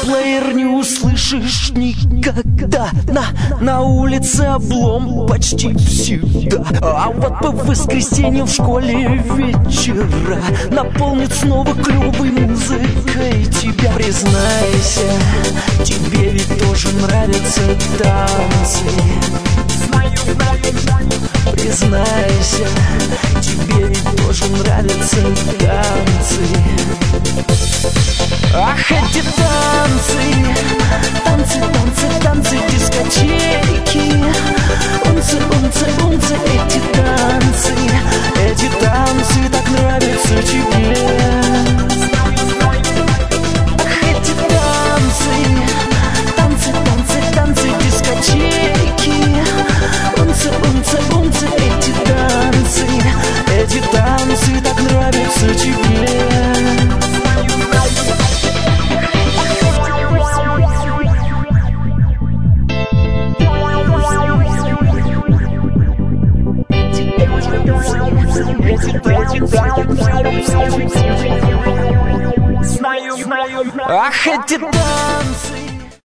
плеер не услышишь никогда. На улице облом почти всегда. А вот по воскресеньям в школе вечера наполнит снова клёвой музыкой тебя. Признайся, тебе ведь тоже нравятся танцы. Признайся, тебе ведь тоже нравятся танцы. Ах, эти танцы, танцы, танцы, танцы, дискотеки. Унцы, унцы, унцы, эти танцы так нравятся тебе. Ах, эти танцы, танцы, танцы, танцы, дискотеки. Унцы, унцы, унцы, эти танцы так нравятся тебе. Ах, эти танцы.